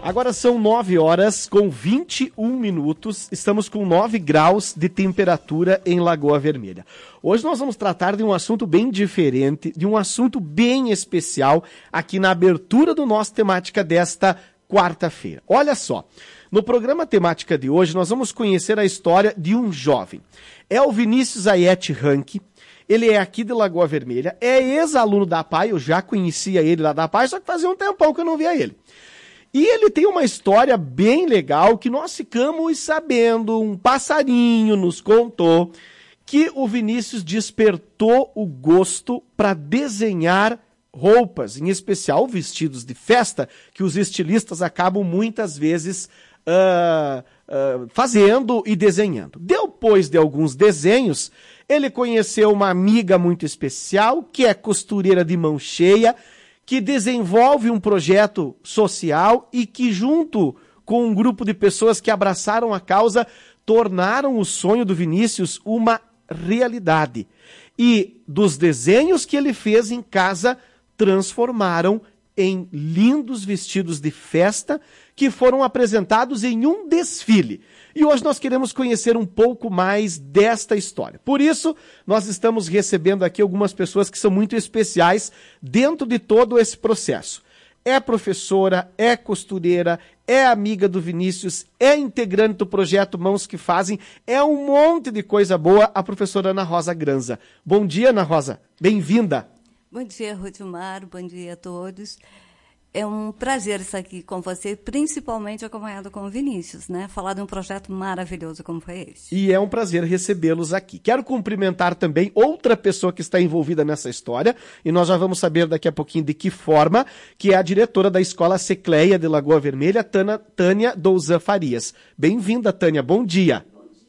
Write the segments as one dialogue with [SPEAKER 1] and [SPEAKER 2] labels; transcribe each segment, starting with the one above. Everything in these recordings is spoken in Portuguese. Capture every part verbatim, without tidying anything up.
[SPEAKER 1] Agora são nove horas com vinte e um minutos, estamos com nove graus de temperatura em Lagoa Vermelha. Hoje nós vamos tratar de um assunto bem diferente, de um assunto bem especial aqui na abertura do nosso temática desta quarta-feira. Olha só, no programa temática de hoje nós vamos conhecer a história de um jovem. É o Vinícius Ayete Ranque. Ele é aqui de Lagoa Vermelha, é ex-aluno da A P A I, eu já conhecia ele lá da A P A I, só que fazia um tempão que eu não via ele. E ele tem uma história bem legal que nós ficamos sabendo, um passarinho nos contou, que o Vinícius despertou o gosto para desenhar roupas, em especial vestidos de festa, que os estilistas acabam muitas vezes uh, uh, fazendo e desenhando. Depois de alguns desenhos, ele conheceu uma amiga muito especial, que é costureira de mão cheia, que desenvolve um projeto social e que, junto com um grupo de pessoas que abraçaram a causa, tornaram o sonho do Vinícius uma realidade. E dos desenhos que ele fez em casa, transformaram em lindos vestidos de festa que foram apresentados em um desfile. E hoje nós queremos conhecer um pouco mais desta história. Por isso, nós estamos recebendo aqui algumas pessoas que são muito especiais dentro de todo esse processo. É professora, é costureira, é amiga do Vinícius, é integrante do projeto Mãos que Fazem, é um monte de coisa boa, a professora Ana Rosa Granza. Bom dia, Ana Rosa. Bem-vinda.
[SPEAKER 2] Bom dia, Rudimar. Bom dia a todos. É um prazer estar aqui com você, principalmente acompanhado com o Vinícius, né? Falar de um projeto maravilhoso como foi esse.
[SPEAKER 1] E é um prazer recebê-los aqui. Quero cumprimentar também outra pessoa que está envolvida nessa história, e nós já vamos saber daqui a pouquinho de que forma, que é a diretora da Escola Secleia de Lagoa Vermelha, Tânia, Tânia Douzan Farias. Bem-vinda, Tânia. Bom dia.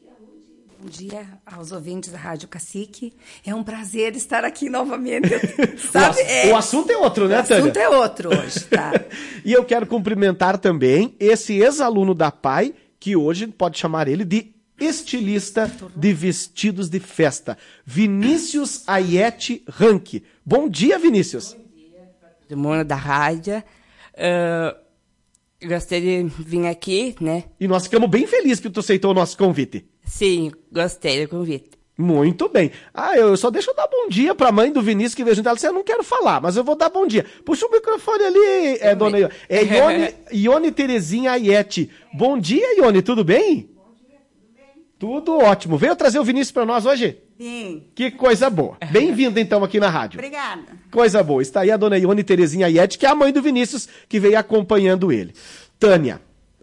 [SPEAKER 3] Bom dia aos ouvintes da Rádio Cacique. É um prazer estar aqui novamente. Sabe?
[SPEAKER 1] o, ass- o assunto é outro, né, Tânia?
[SPEAKER 3] O assunto é outro hoje, tá?
[SPEAKER 1] E eu quero cumprimentar também esse ex-aluno da A P A I, que hoje pode chamar ele de estilista de vestidos de festa. Vinícius Ayete Ranque. Bom dia, Vinícius.
[SPEAKER 4] Bom dia, todo mundo da rádio. Uh, gostei de vir aqui, né?
[SPEAKER 1] E nós ficamos bem felizes que tu aceitou o nosso convite.
[SPEAKER 4] Sim, gostei do convite.
[SPEAKER 1] Muito bem. Ah, eu só deixa eu dar bom dia pra mãe do Vinícius que veio junto. Ela disse, eu não quero falar, mas eu vou dar bom dia. Puxa o microfone ali, é, dona Ione. É Ione, Ione Terezinha Ayete. Bom dia, Ione, tudo bem? Bom dia, tudo bem? Tudo ótimo. Veio trazer o Vinícius pra nós hoje?
[SPEAKER 3] Sim.
[SPEAKER 1] Que coisa boa. Bem-vinda, então, aqui na rádio.
[SPEAKER 3] Obrigada.
[SPEAKER 1] Coisa boa. Está aí a dona Ione Terezinha Ayete, que é a mãe do Vinícius, que veio acompanhando ele. Tânia.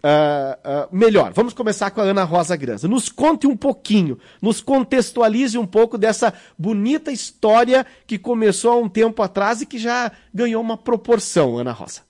[SPEAKER 1] Uh, uh, melhor, vamos começar com a Ana Rosa Granza. Nos conte um pouquinho, nos contextualize um pouco dessa bonita história que começou há um tempo atrás e que já ganhou uma proporção, Ana Rosa.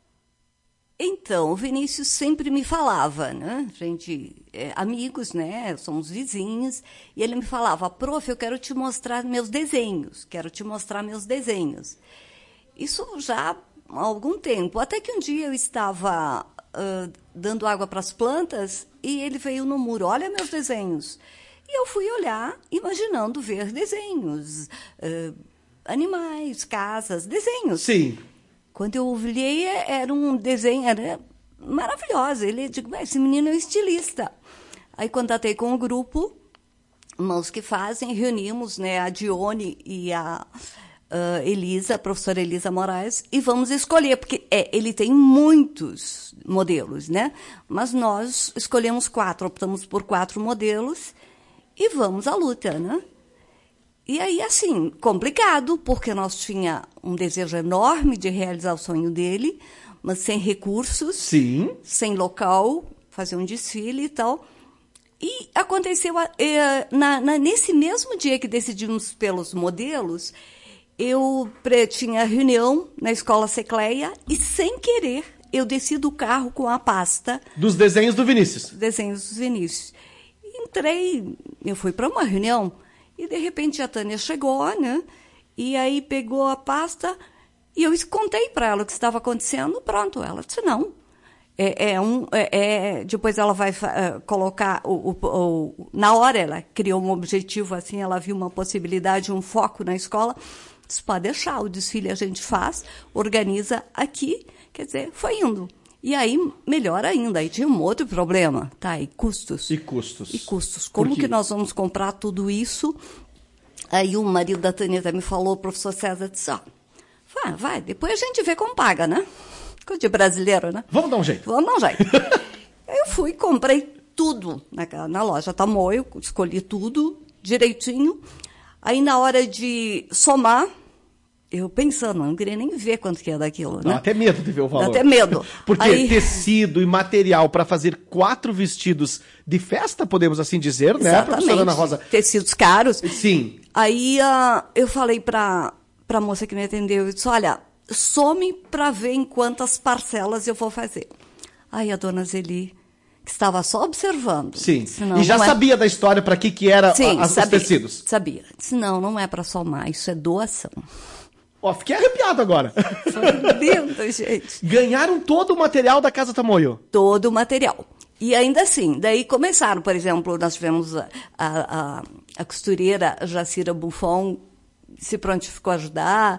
[SPEAKER 2] Então, o Vinícius sempre me falava, né? Gente, é, amigos, né? Somos vizinhos. E ele me falava, prof, eu quero te mostrar meus desenhos. Quero te mostrar meus desenhos. Isso já há algum tempo. Até que um dia eu estava uh, dando água para as plantas e ele veio no muro. Olha meus desenhos. E eu fui olhar, imaginando ver desenhos. Uh, animais, casas, desenhos.
[SPEAKER 1] Sim.
[SPEAKER 2] Quando eu olhei, era um desenho era maravilhoso. Ele, digo, esse menino é estilista. Aí, contatei com o grupo, Mãos que Fazem, reunimos, né, a Dione e a uh, Elisa, a professora Elisa Moraes, e vamos escolher, porque é, ele tem muitos modelos, né? Mas nós escolhemos quatro, optamos por quatro modelos e vamos à luta, né? E aí, assim, complicado, porque nós tinha um desejo enorme de realizar o sonho dele, mas sem recursos,
[SPEAKER 1] Sim.
[SPEAKER 2] sem local, fazer um desfile e tal. E aconteceu, eh, na, na, nesse mesmo dia que decidimos pelos modelos, eu pre, tinha reunião na Escola Secleia e, sem querer, eu desci do carro com a pasta...
[SPEAKER 1] Dos desenhos do Vinícius.
[SPEAKER 2] Desenhos do Vinícius. Entrei, eu fui para uma reunião... E, de repente, a Tânia chegou, né? E aí pegou a pasta e eu contei para ela o que estava acontecendo. Pronto, ela disse, não. É, é um, é, é, depois ela vai uh, colocar... O, o, o, na hora ela criou um objetivo, assim, ela viu uma possibilidade, um foco na escola. Disse, pode deixar, o desfile a gente faz, organiza aqui. Quer dizer, foi indo. E aí, melhor ainda, aí tinha um outro problema, tá? E custos.
[SPEAKER 1] E custos.
[SPEAKER 2] E custos. Como
[SPEAKER 1] Porque...
[SPEAKER 2] que nós vamos comprar tudo isso? Aí o marido da Tânia me falou, o professor César disse, ó, vai, vai, depois a gente vê como paga, né? Coisa de brasileiro, né?
[SPEAKER 1] Vamos dar um jeito.
[SPEAKER 2] Vamos dar um jeito. Aí eu fui, comprei tudo na, na loja Tamoio, escolhi tudo direitinho. Aí na hora de somar, eu pensando, não queria nem ver quanto que ia daquilo, né?
[SPEAKER 1] Dá até medo de ver o valor.
[SPEAKER 2] Dá até medo.
[SPEAKER 1] Porque
[SPEAKER 2] Aí...
[SPEAKER 1] tecido e material para fazer quatro vestidos de festa, podemos assim dizer, né,
[SPEAKER 2] Exatamente.
[SPEAKER 1] professora Ana Rosa?
[SPEAKER 2] Tecidos caros.
[SPEAKER 1] Sim.
[SPEAKER 2] Aí uh, eu falei para a moça que me atendeu, eu disse, olha, some para ver em quantas parcelas eu vou fazer. Aí a dona Zeli, que estava só observando.
[SPEAKER 1] Sim,
[SPEAKER 2] disse, não,
[SPEAKER 1] e já
[SPEAKER 2] não
[SPEAKER 1] sabia é... da história para que, que era
[SPEAKER 2] Sim,
[SPEAKER 1] a, as,
[SPEAKER 2] sabia,
[SPEAKER 1] os tecidos.
[SPEAKER 2] Sabia. Disse, não, não é para somar, isso é doação.
[SPEAKER 1] Ó, fiquei arrepiado agora.
[SPEAKER 2] Foi lindo, gente.
[SPEAKER 1] Ganharam todo o material da Casa Tamoio.
[SPEAKER 2] Todo o material. E ainda assim, daí começaram, por exemplo, nós tivemos a, a, a, a costureira Jacira Buffon, se prontificou a ajudar,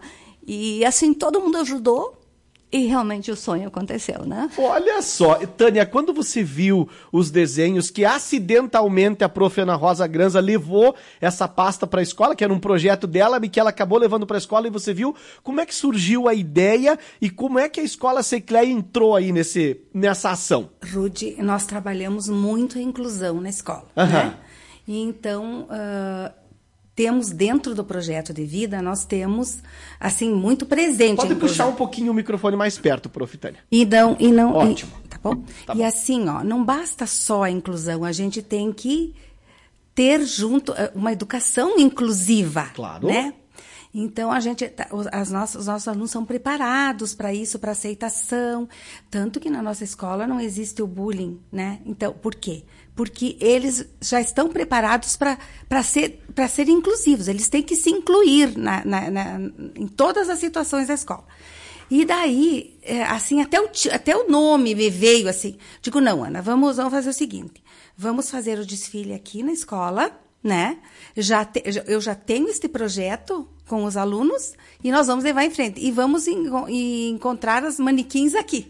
[SPEAKER 2] e assim, todo mundo ajudou, e realmente o sonho aconteceu, né?
[SPEAKER 1] Olha só, Tânia, quando você viu os desenhos que acidentalmente a prof. Ana Rosa Granza levou essa pasta para a escola, que era um projeto dela e que ela acabou levando para a escola, e você viu como é que surgiu a ideia e como é que a Escola Secleia entrou aí nesse, nessa ação?
[SPEAKER 3] Rude, nós trabalhamos muito a inclusão na escola,
[SPEAKER 1] Uhum.
[SPEAKER 3] né? E então... Uh... temos dentro do projeto de vida, nós temos, assim, muito presente.
[SPEAKER 1] Pode puxar um pouquinho o microfone mais perto, prof. Tânia.
[SPEAKER 3] E não, e não,
[SPEAKER 1] Ótimo.
[SPEAKER 3] E, tá bom?
[SPEAKER 1] Tá
[SPEAKER 3] e
[SPEAKER 1] bom.
[SPEAKER 3] assim, ó, não basta só a inclusão, a gente tem que ter junto uma educação inclusiva.
[SPEAKER 1] Claro.
[SPEAKER 3] Né? Então, a gente, as nossas, os nossos alunos são preparados para isso, para aceitação. Tanto que na nossa escola não existe o bullying, né? Então, por quê? Porque eles já estão preparados para ser, para ser inclusivos. Eles têm que se incluir na, na, na, em todas as situações da escola. E daí, assim, até o, até o nome me veio assim. Digo, não, Ana, vamos, vamos fazer o seguinte. Vamos fazer o desfile aqui na escola, né? Já te, eu já tenho este projeto com os alunos e nós vamos levar em frente. E vamos en, e encontrar as manequins aqui.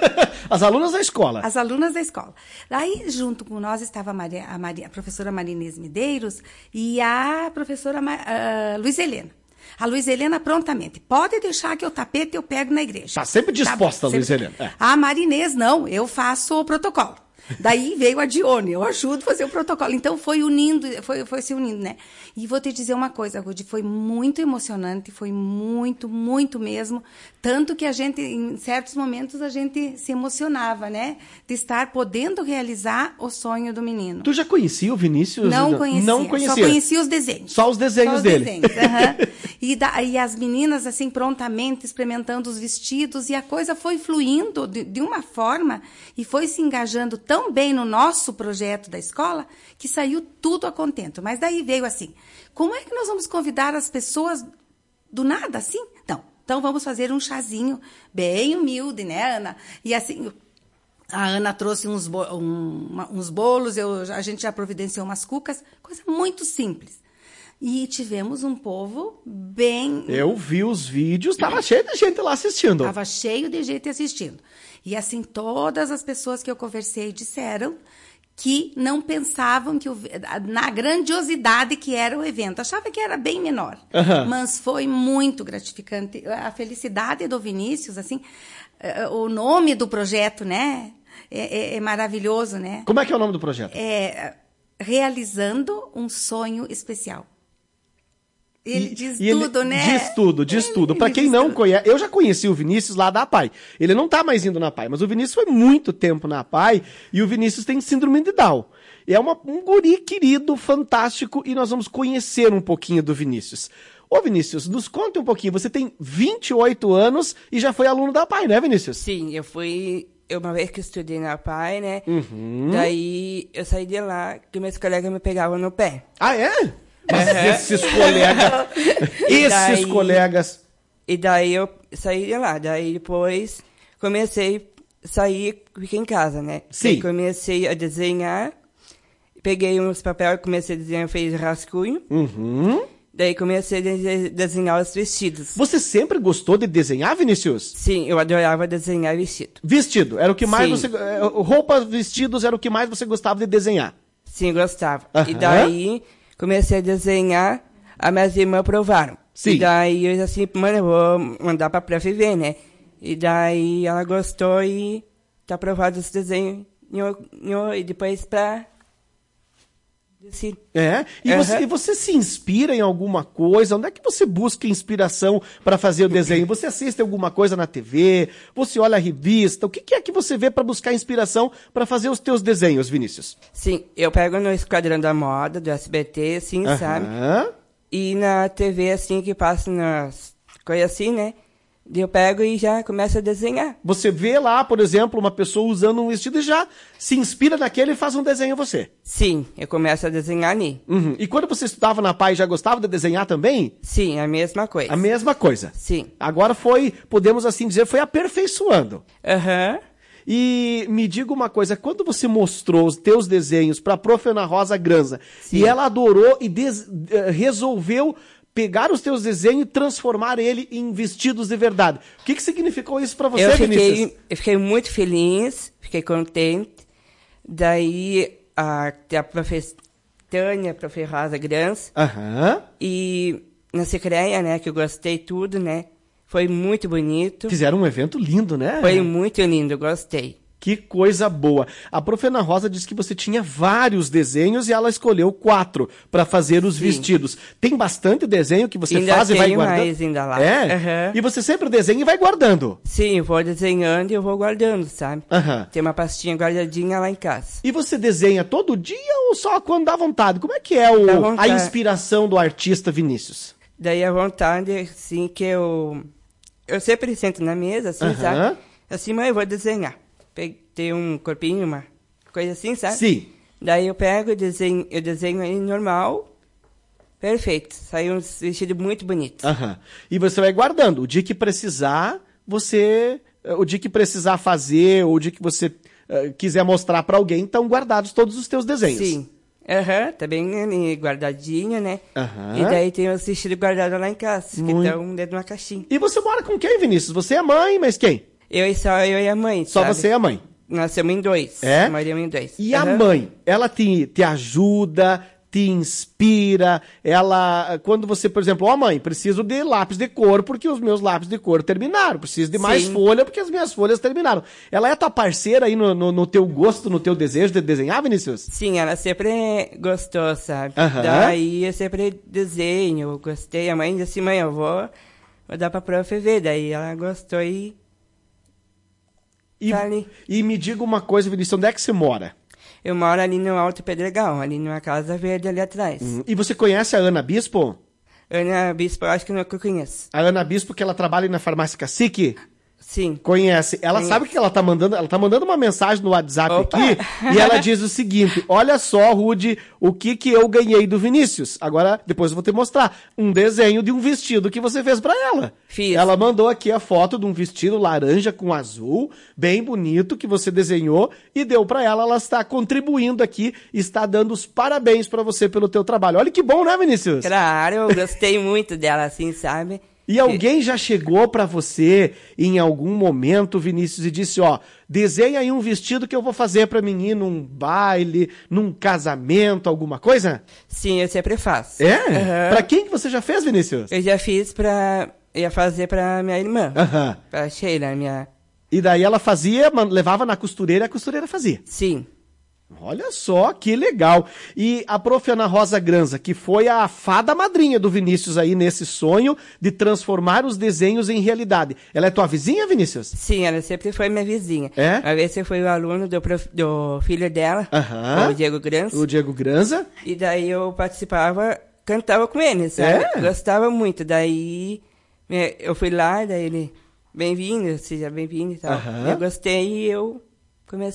[SPEAKER 1] As alunas da escola.
[SPEAKER 3] As alunas da escola. Daí, junto com nós, estava a, Maria, a, Maria, a professora Marinês Medeiros e a professora uh, Luiz Helena. A Luiz Helena, prontamente, pode deixar que o tapete eu pego na igreja.
[SPEAKER 1] Está sempre disposta, tá, Luiz Helena. É.
[SPEAKER 3] A Marinês, não, eu faço o protocolo. Daí veio a Dione, eu ajudo a fazer o protocolo. Então, foi unindo, foi, foi se unindo, né? E vou te dizer uma coisa, Rudy, foi muito emocionante, foi muito, muito mesmo. Tanto que a gente, em certos momentos, a gente se emocionava, né? De estar podendo realizar o sonho do menino.
[SPEAKER 1] Tu já conhecia o Vinícius?
[SPEAKER 3] Não conhecia,
[SPEAKER 1] Não conhecia.
[SPEAKER 3] Só conhecia os desenhos.
[SPEAKER 1] Só os desenhos
[SPEAKER 3] Só os
[SPEAKER 1] dele.
[SPEAKER 3] Desenhos. Uhum. E, da, e as meninas, assim, prontamente experimentando os vestidos, e a coisa foi fluindo de, de uma forma e foi se engajando tão bem no nosso projeto da escola que saiu tudo a contento. Mas daí veio assim, como é que nós vamos convidar as pessoas do nada, assim? Não, então vamos fazer um chazinho bem humilde, né, Ana? E assim... A Ana trouxe uns, bo um, uma, uns bolos, eu, a gente já providenciou umas cucas, coisa muito simples. E tivemos um povo bem...
[SPEAKER 1] Eu vi os vídeos, estava cheio de gente lá assistindo.
[SPEAKER 3] Estava cheio de gente assistindo. E assim, todas as pessoas que eu conversei disseram que não pensavam que o, na grandiosidade que era o evento. Achava que era bem menor.
[SPEAKER 1] Uhum.
[SPEAKER 3] Mas foi muito gratificante. A felicidade do Vinícius, assim, o nome do projeto, né? É, é, é maravilhoso, né?
[SPEAKER 1] Como é que é o nome do projeto?
[SPEAKER 3] É Realizando um Sonho Especial. Ele
[SPEAKER 1] e,
[SPEAKER 3] diz
[SPEAKER 1] e
[SPEAKER 3] tudo,
[SPEAKER 1] ele
[SPEAKER 3] né?
[SPEAKER 1] Diz tudo, diz
[SPEAKER 3] ele,
[SPEAKER 1] tudo. Para quem não tudo. conhece, eu já conheci o Vinícius lá da A P A I. Ele não tá mais indo na A P A I, mas o Vinícius foi muito tempo na A P A I e o Vinícius tem síndrome de Down. É uma, um guri querido, fantástico, e nós vamos conhecer um pouquinho do Vinícius. Ô, Vinícius, nos conte um pouquinho. Você tem vinte e oito anos e já foi aluno da A P A I, né, Vinícius?
[SPEAKER 4] Sim, eu fui... Eu uma vez que estudei na A P A I, né?
[SPEAKER 1] Uhum.
[SPEAKER 4] Daí eu saí de lá que meus colegas me pegavam no pé.
[SPEAKER 1] Ah, é? Mas uhum. esses colegas... esses daí, colegas...
[SPEAKER 4] E daí eu saí de lá. Daí depois comecei a sair, fiquei em casa, né?
[SPEAKER 1] Sim.
[SPEAKER 4] Daí comecei a desenhar. Peguei uns papéis, comecei a desenhar, fiz rascunho.
[SPEAKER 1] Uhum.
[SPEAKER 4] Daí comecei a de- desenhar os vestidos.
[SPEAKER 1] Você sempre gostou de desenhar, Vinícius?
[SPEAKER 4] Sim, eu adorava desenhar vestido.
[SPEAKER 1] Vestido, era o que mais
[SPEAKER 4] Sim.
[SPEAKER 1] você... eh, Roupas, vestidos, era o que mais você gostava de desenhar.
[SPEAKER 4] Sim, gostava.
[SPEAKER 1] Aham.
[SPEAKER 4] E daí comecei a desenhar, as minhas irmãs aprovaram.
[SPEAKER 1] Sim.
[SPEAKER 4] E daí eu disse assim, mano, eu vou mandar pra prof ver, né? E daí ela gostou e tá aprovado os desenhos. E, eu- e eu- e depois pra... Desse,
[SPEAKER 1] É? E,
[SPEAKER 4] Aham.
[SPEAKER 1] você, e você se inspira em alguma coisa? Onde é que você busca inspiração para fazer o desenho? Você assiste alguma coisa na T V? Você olha a revista? O que, que é que você vê para buscar inspiração para fazer os teus desenhos, Vinícius?
[SPEAKER 4] sim, eu pego no Esquadrão da Moda, do S B T, assim, sabe?
[SPEAKER 1] Aham.
[SPEAKER 4] E na T V, assim, que passa nas coisas assim, né? Daí eu pego e já começo a desenhar.
[SPEAKER 1] Você vê lá, por exemplo, uma pessoa usando um vestido e já se inspira naquele e faz um desenho você.
[SPEAKER 4] Sim, eu começo a desenhar ali.
[SPEAKER 1] Uhum. E quando você estudava na P A I, já gostava de desenhar também?
[SPEAKER 4] Sim, a mesma coisa.
[SPEAKER 1] A mesma coisa.
[SPEAKER 4] Sim.
[SPEAKER 1] Agora foi, podemos assim dizer, foi aperfeiçoando.
[SPEAKER 4] Aham.
[SPEAKER 1] E me diga uma coisa, quando você mostrou os teus desenhos para a prof. Ana Rosa Granza,
[SPEAKER 4] Sim.
[SPEAKER 1] e ela adorou e des- eh, resolveu pegar os teus desenhos e transformar ele em vestidos de verdade. O que, que significou isso para você,
[SPEAKER 4] eu,
[SPEAKER 1] Vinícius?
[SPEAKER 4] fiquei, eu fiquei muito feliz, fiquei contente. Daí a, a professora Tânia, a prof. Rosa Granz,
[SPEAKER 1] Aham.
[SPEAKER 4] e na Secreia, né, que eu gostei tudo, né? Foi muito bonito.
[SPEAKER 1] Fizeram um evento lindo, né?
[SPEAKER 4] Foi muito lindo, eu gostei.
[SPEAKER 1] Que coisa boa. A prof. Ana Rosa disse que você tinha vários desenhos e ela escolheu quatro para fazer os
[SPEAKER 4] Sim.
[SPEAKER 1] vestidos. Tem bastante desenho que você
[SPEAKER 4] Ainda
[SPEAKER 1] faz e vai
[SPEAKER 4] tenho
[SPEAKER 1] guardando?
[SPEAKER 4] mais ainda lá.
[SPEAKER 1] É?
[SPEAKER 4] Aham.
[SPEAKER 1] E você sempre desenha e vai guardando?
[SPEAKER 4] Sim, eu vou desenhando e eu vou guardando, sabe?
[SPEAKER 1] Aham.
[SPEAKER 4] Tem uma pastinha guardadinha lá em casa.
[SPEAKER 1] E você desenha todo dia ou só quando dá vontade? Como é que é o,
[SPEAKER 4] Dá
[SPEAKER 1] a
[SPEAKER 4] vontade.
[SPEAKER 1] inspiração do artista Vinícius?
[SPEAKER 4] Daí a vontade, assim, que eu... Eu sempre sento na mesa, assim,
[SPEAKER 1] Aham.
[SPEAKER 4] sabe? Assim, mãe, eu vou desenhar. Tem um corpinho, uma coisa assim, sabe?
[SPEAKER 1] Sim.
[SPEAKER 4] Daí eu pego, eu desenho, eu desenho aí normal. Perfeito. Saiu um vestido muito bonito.
[SPEAKER 1] Aham. E você vai guardando. O dia que precisar, você... O dia que precisar fazer, ou o dia que você eh, quiser mostrar para alguém, estão guardados todos os teus desenhos.
[SPEAKER 4] Sim. Aham, tá bem ali guardadinho, né?
[SPEAKER 1] Aham.
[SPEAKER 4] E daí tem os vestidos guardados lá em casa,
[SPEAKER 1] Muito.
[SPEAKER 4] que estão dentro de uma caixinha.
[SPEAKER 1] E você mora com quem, Vinícius? Você é mãe, mas quem?
[SPEAKER 4] Eu e só eu e a mãe,
[SPEAKER 1] Só
[SPEAKER 4] sabe?
[SPEAKER 1] você e a mãe.
[SPEAKER 4] Nós somos em dois.
[SPEAKER 1] É?
[SPEAKER 4] Moramos em dois.
[SPEAKER 1] E a
[SPEAKER 4] Aham.
[SPEAKER 1] mãe, ela te, te ajuda, te inspira, ela... Quando você, por exemplo, ó mãe, preciso de lápis de cor porque os meus lápis de cor terminaram. Preciso de mais
[SPEAKER 4] Sim.
[SPEAKER 1] folha porque as minhas folhas terminaram. Ela é tua parceira aí no, no, no teu gosto, no teu desejo de desenhar, Vinícius?
[SPEAKER 4] Sim, ela sempre gostou, sabe?
[SPEAKER 1] Aham.
[SPEAKER 4] Daí eu sempre desenho, eu gostei. A mãe disse assim, mãe, eu vou, vou dar pra prof ver. Daí ela gostou e...
[SPEAKER 1] E,
[SPEAKER 4] Tá ali.
[SPEAKER 1] e me diga uma coisa, Vinícius, onde é que você mora?
[SPEAKER 4] Eu moro ali no Alto Pedregal, ali numa casa verde ali atrás.
[SPEAKER 1] E você conhece a Ana Bispo?
[SPEAKER 4] Ana Bispo, eu acho que não que eu conheço.
[SPEAKER 1] A Ana Bispo, que ela trabalha na farmácia Cacique?
[SPEAKER 4] Sim.
[SPEAKER 1] Conhece. Ela
[SPEAKER 4] Conheço.
[SPEAKER 1] sabe o que ela tá mandando? Ela tá mandando uma mensagem no WhatsApp
[SPEAKER 4] Opa.
[SPEAKER 1] aqui e ela diz o seguinte: olha só, Rude, o que que eu ganhei do Vinícius. Agora, depois eu vou te mostrar. Um desenho de um vestido que você fez pra ela.
[SPEAKER 4] Fiz.
[SPEAKER 1] Ela mandou aqui a foto de um vestido laranja com azul, bem bonito, que você desenhou e deu pra ela. Ela está contribuindo aqui, está dando os parabéns pra você pelo teu trabalho. Olha que bom, né, Vinícius?
[SPEAKER 4] Claro, eu gostei muito dela, assim, sabe?
[SPEAKER 1] E alguém já chegou pra você em algum momento, Vinícius, e disse, ó, desenha aí um vestido que eu vou fazer pra mim ir num baile, num casamento, alguma coisa?
[SPEAKER 4] Sim, eu sempre faço.
[SPEAKER 1] É?
[SPEAKER 4] Aham.
[SPEAKER 1] Pra quem que você já fez, Vinícius?
[SPEAKER 4] Eu já fiz pra... Eu ia fazer pra minha irmã.
[SPEAKER 1] Aham.
[SPEAKER 4] Pra Sheila, minha...
[SPEAKER 1] E daí ela fazia, man- levava na costureira e a costureira fazia.
[SPEAKER 4] Sim.
[SPEAKER 1] Olha só, que legal. E a prof. Ana Rosa Granza, que foi a fada madrinha do Vinícius aí nesse sonho de transformar os desenhos em realidade. Ela é tua vizinha, Vinícius?
[SPEAKER 4] Sim, ela sempre foi minha vizinha.
[SPEAKER 1] É?
[SPEAKER 4] Uma vez eu fui o aluno do, prof... do filho dela,
[SPEAKER 1] Aham.
[SPEAKER 4] o Diego Grans.
[SPEAKER 1] O Diego Granza.
[SPEAKER 4] E daí eu participava, cantava com ele, sabe?
[SPEAKER 1] É?
[SPEAKER 4] Gostava muito. Daí eh, eu fui lá, daí ele, bem-vindo, seja bem-vindo e tal.
[SPEAKER 1] Aham.
[SPEAKER 4] Eu gostei e eu comecei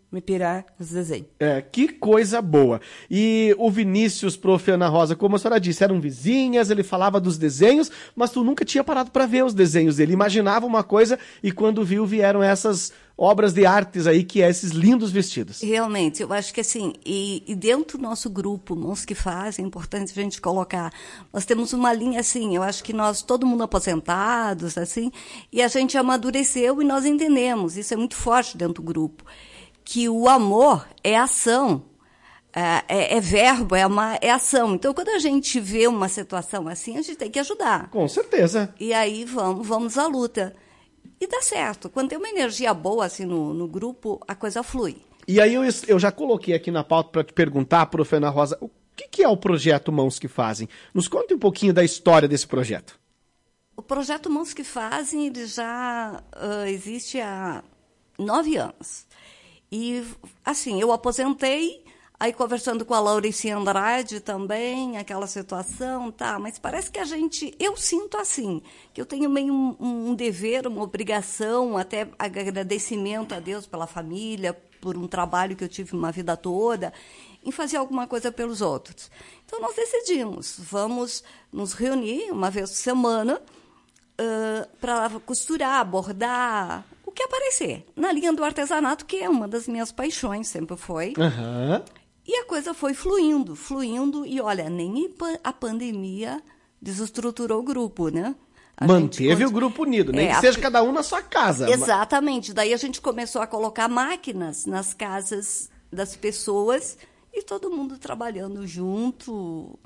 [SPEAKER 4] me pirar nos desenhos.
[SPEAKER 1] É, que coisa boa. E o Vinícius, prof. Ana Rosa, como a senhora disse, eram vizinhas, ele falava dos desenhos, mas tu nunca tinha parado para ver os desenhos dele. Imaginava uma coisa e quando viu, vieram essas obras de artes aí, que é esses lindos vestidos.
[SPEAKER 2] Realmente, eu acho que assim, e, e dentro do nosso grupo, Mãos que Fazem, é importante a gente colocar, nós temos uma linha assim, eu acho que nós, todo mundo aposentados, assim, e a gente amadureceu e nós entendemos, isso é muito forte dentro do grupo, que o amor é ação, é, é, é verbo, é, uma, é ação. Então, quando a gente vê uma situação assim, a gente tem que ajudar.
[SPEAKER 1] Com certeza.
[SPEAKER 2] E aí vamos, vamos à luta. E dá certo. Quando tem uma energia boa assim no, no grupo, a coisa flui.
[SPEAKER 1] E aí eu, eu já coloquei aqui na pauta para te perguntar, prof. Ana Rosa, o que, que é o projeto Mãos que Fazem? Nos conte um pouquinho da história desse projeto.
[SPEAKER 2] O projeto Mãos que Fazem ele já uh, existe há nove anos. E, assim, eu aposentei, aí conversando com a Lauricinha Andrade também, aquela situação, tá, mas parece que a gente, eu sinto assim, que eu tenho meio um, um dever, uma obrigação, até agradecimento a Deus pela família, por um trabalho que eu tive uma vida toda, em fazer alguma coisa pelos outros. Então, nós decidimos, vamos nos reunir uma vez por semana uh, para costurar, bordar, o que aparecer, na linha do artesanato, que é uma das minhas paixões, sempre foi.
[SPEAKER 1] Uhum.
[SPEAKER 2] E a coisa foi fluindo, fluindo, e olha, nem a pandemia desestruturou o grupo, né? A
[SPEAKER 1] Manteve
[SPEAKER 2] gente...
[SPEAKER 1] o grupo unido, nem
[SPEAKER 2] é,
[SPEAKER 1] que seja
[SPEAKER 2] a...
[SPEAKER 1] cada um na sua casa.
[SPEAKER 2] Exatamente, daí a gente começou a colocar máquinas nas casas das pessoas e todo mundo trabalhando junto,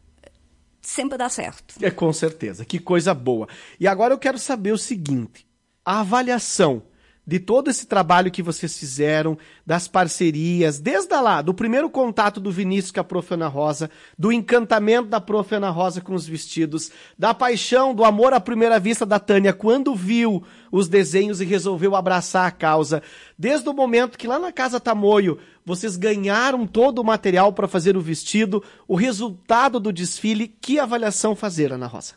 [SPEAKER 2] sempre dá certo.
[SPEAKER 1] É, com certeza, que coisa boa. E agora eu quero saber o seguinte, a avaliação de todo esse trabalho que vocês fizeram, das parcerias, desde lá, do primeiro contato do Vinícius com a prof. Ana Rosa, do encantamento da prof. Ana Rosa com os vestidos, da paixão, do amor à primeira vista da Tânia, quando viu os desenhos e resolveu abraçar a causa, desde o momento que lá na Casa Tamoio, vocês ganharam todo o material para fazer o vestido, o resultado do desfile, que avaliação fazer, Ana Rosa?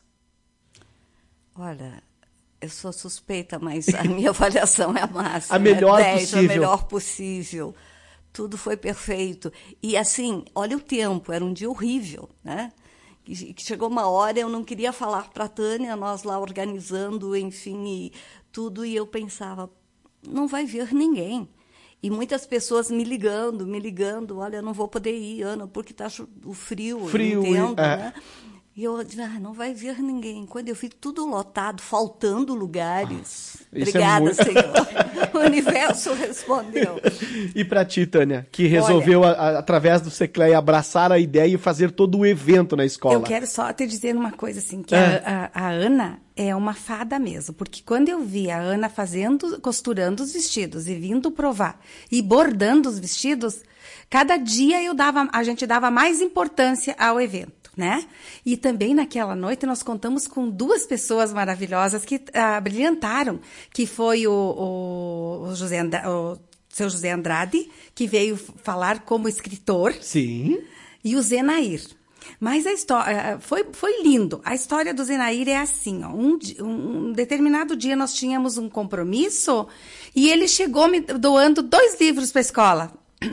[SPEAKER 2] Olha... Eu sou suspeita, mas a minha avaliação é a máxima.
[SPEAKER 1] A melhor
[SPEAKER 2] é dez,
[SPEAKER 1] possível.
[SPEAKER 2] A melhor possível. Tudo foi perfeito. E assim, olha o tempo, era um dia horrível, né? Que chegou uma hora, eu não queria falar para a Tânia, nós lá organizando, enfim, e tudo, e eu pensava, não vai ver ninguém. E muitas pessoas me ligando, me ligando, olha, eu não vou poder ir, Ana, porque está o frio,
[SPEAKER 1] frio,
[SPEAKER 2] eu entendo,
[SPEAKER 1] é.
[SPEAKER 2] né? E eu disse, ah, não vai ver ninguém. Quando eu vi tudo lotado, faltando lugares.
[SPEAKER 1] Ah,
[SPEAKER 2] obrigada,
[SPEAKER 1] é muito...
[SPEAKER 2] Senhor. O universo respondeu.
[SPEAKER 1] E para ti, Tânia, que resolveu, Olha, a, a, através do Secleia, abraçar a ideia e fazer todo o evento na escola.
[SPEAKER 3] Eu quero só te dizer uma coisa, assim, que
[SPEAKER 1] é.
[SPEAKER 3] a, a, a Ana é uma fada mesmo. Porque quando eu vi a Ana fazendo, costurando os vestidos e vindo provar e bordando os vestidos, cada dia eu dava, a gente dava mais importância ao evento. Né? E também naquela noite nós contamos com duas pessoas maravilhosas que ah, brilhantaram, que foi o, o, o, José Andrade, o seu José Andrade, que veio falar como escritor.
[SPEAKER 1] Sim.
[SPEAKER 3] E o Zenair. Mas a história foi, foi lindo. A história do Zenair é assim, ó, um, um determinado dia nós tínhamos um compromisso e ele chegou me doando dois livros para a escola.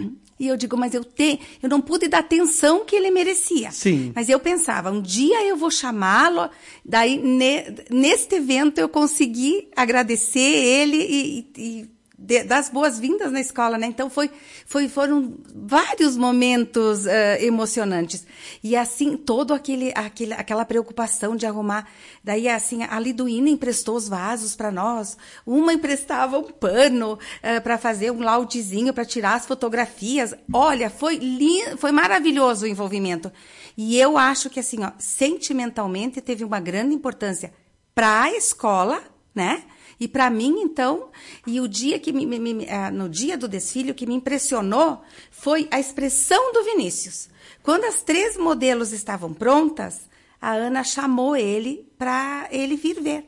[SPEAKER 3] E eu digo, mas eu, te, eu não pude dar a atenção que ele merecia.
[SPEAKER 1] Sim.
[SPEAKER 3] Mas eu pensava, um dia eu vou chamá-lo, daí ne, neste evento eu consegui agradecer ele e, e de, das boas-vindas na escola, né? Então foi, foi, foram vários momentos uh, emocionantes. E assim, todo aquele, aquele, aquela preocupação de arrumar. Daí, assim, a Liduína emprestou os vasos para nós. Uma emprestava um pano uh, para fazer um laudezinho, para tirar as fotografias. Olha, foi lindo, foi maravilhoso o envolvimento. E eu acho que, assim, ó, sentimentalmente teve uma grande importância para a escola, né? E para mim, então, e o dia que me, me, me, no dia do desfile, o que me impressionou foi a expressão do Vinícius. Quando as três modelos estavam prontas, a Ana chamou ele para ele vir ver.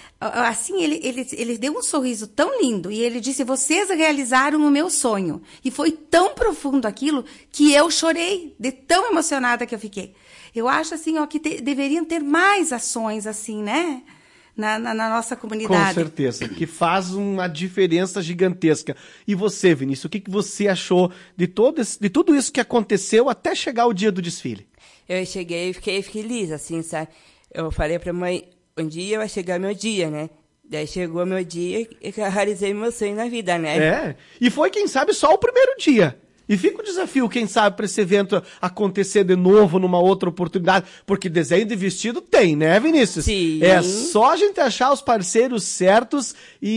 [SPEAKER 3] Assim, ele, ele, ele deu um sorriso tão lindo e ele disse, vocês realizaram o meu sonho. E foi tão profundo aquilo que eu chorei, de tão emocionada que eu fiquei. Eu acho, assim, ó, que te, deveriam ter mais ações assim, né? na, na, na nossa
[SPEAKER 1] Com
[SPEAKER 3] comunidade.
[SPEAKER 1] certeza, que faz uma diferença gigantesca. E você, Vinícius, o que, que você achou de, todo esse, de tudo isso que aconteceu até chegar o dia do desfile?
[SPEAKER 4] Eu cheguei e fiquei feliz, assim, sabe? Eu falei pra mãe, um dia vai chegar meu dia, né? Daí chegou meu dia e eu realizei meu sonho na vida, né?
[SPEAKER 1] É, e foi, quem sabe, só o primeiro dia. E fica o desafio, quem sabe, para esse evento acontecer de novo numa outra oportunidade, porque desenho de vestido tem, né, Vinícius?
[SPEAKER 4] Sim.
[SPEAKER 1] É só a gente achar os parceiros certos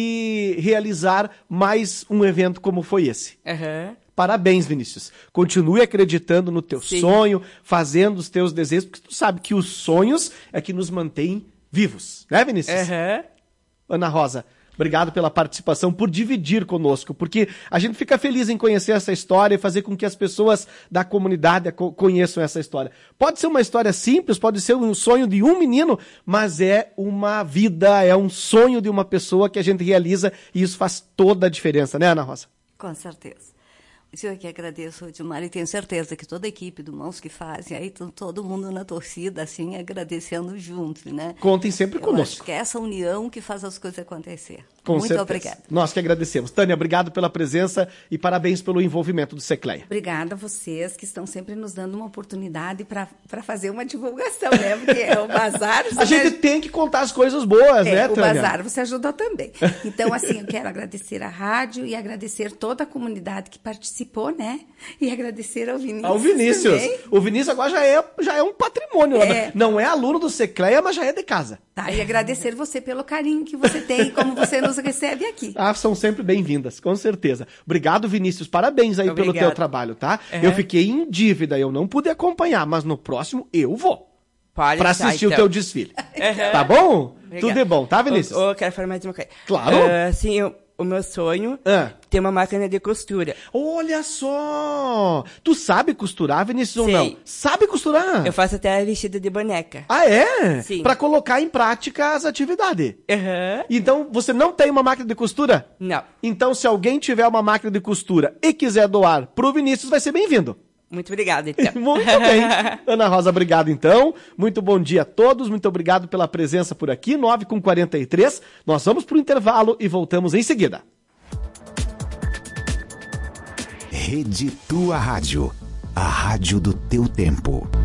[SPEAKER 1] e realizar mais um evento como foi esse.
[SPEAKER 4] Aham.
[SPEAKER 1] Parabéns, Vinícius. Continue acreditando no teu
[SPEAKER 4] Sim.
[SPEAKER 1] sonho, fazendo os teus desejos, porque tu sabe que os sonhos é que nos mantêm vivos, né, Vinícius?
[SPEAKER 4] Aham.
[SPEAKER 1] Ana Rosa, obrigado pela participação, por dividir conosco, porque a gente fica feliz em conhecer essa história e fazer com que as pessoas da comunidade co- conheçam essa história. Pode ser uma história simples, pode ser um sonho de um menino, mas é uma vida, é um sonho de uma pessoa que a gente realiza e isso faz toda a diferença, né, Ana Rosa?
[SPEAKER 2] Com certeza. Eu que agradeço, Edmar, e tenho certeza que toda a equipe do Mãos que Fazem, aí tá todo mundo na torcida, assim, agradecendo junto, né?
[SPEAKER 1] Contem sempre
[SPEAKER 2] Eu
[SPEAKER 1] conosco.
[SPEAKER 2] acho que é essa união que faz as coisas acontecer.
[SPEAKER 1] Com
[SPEAKER 2] Muito
[SPEAKER 1] certeza.
[SPEAKER 2] obrigada.
[SPEAKER 1] Nós que agradecemos. Tânia, obrigado pela presença e parabéns pelo envolvimento do Secleia.
[SPEAKER 3] Obrigada a vocês que estão sempre nos dando uma oportunidade para fazer uma divulgação, né? Porque é o bazar...
[SPEAKER 1] A gente tem que contar as coisas boas,
[SPEAKER 3] É,
[SPEAKER 1] né,
[SPEAKER 3] o
[SPEAKER 1] Tânia?
[SPEAKER 3] bazar você ajudou também. Então, assim, eu quero agradecer a rádio e agradecer toda a comunidade que participou, né? E agradecer ao Vinícius.
[SPEAKER 1] Ao Vinícius.
[SPEAKER 3] também.
[SPEAKER 1] O Vinícius agora já é, já é um patrimônio.
[SPEAKER 3] É.
[SPEAKER 1] Não é aluno do Secleia, mas já é de casa.
[SPEAKER 3] Tá, e agradecer você pelo carinho que você tem e como você nos recebe aqui.
[SPEAKER 1] Ah, são sempre bem-vindas, com certeza. Obrigado, Vinícius. Parabéns aí pelo
[SPEAKER 4] Obrigado.
[SPEAKER 1] teu trabalho, tá?
[SPEAKER 4] Uhum.
[SPEAKER 1] Eu fiquei em dívida, eu não pude acompanhar, mas no próximo eu vou.
[SPEAKER 4] Pode
[SPEAKER 1] Pra
[SPEAKER 4] deixar,
[SPEAKER 1] assistir o
[SPEAKER 4] então.
[SPEAKER 1] teu desfile.
[SPEAKER 4] Uhum.
[SPEAKER 1] Tá bom?
[SPEAKER 4] Obrigado.
[SPEAKER 1] Tudo de bom, tá, Vinícius?
[SPEAKER 4] Eu, eu quero falar mais uma coisa.
[SPEAKER 1] Claro.
[SPEAKER 4] Ah, assim, eu- o meu sonho
[SPEAKER 1] Ah.
[SPEAKER 4] é ter uma máquina de costura.
[SPEAKER 1] Olha só! Tu sabe costurar, Vinícius, ou
[SPEAKER 4] Sei.
[SPEAKER 1] não? Sabe costurar?
[SPEAKER 4] Eu faço até vestido de boneca.
[SPEAKER 1] Ah, é?
[SPEAKER 4] Sim.
[SPEAKER 1] Pra colocar em prática as atividades.
[SPEAKER 4] Aham.
[SPEAKER 1] Então, você não tem uma máquina de costura?
[SPEAKER 4] Não.
[SPEAKER 1] Então, se alguém tiver uma máquina de costura e quiser doar pro Vinícius, vai ser bem-vindo.
[SPEAKER 4] Muito obrigada, então.
[SPEAKER 1] Muito bem. Ana Rosa, obrigado então. Muito bom dia a todos. Muito obrigado pela presença por aqui. nove e quarenta e três. Nós vamos pro intervalo e voltamos em seguida.
[SPEAKER 5] Rede Tua Rádio. A rádio do teu tempo.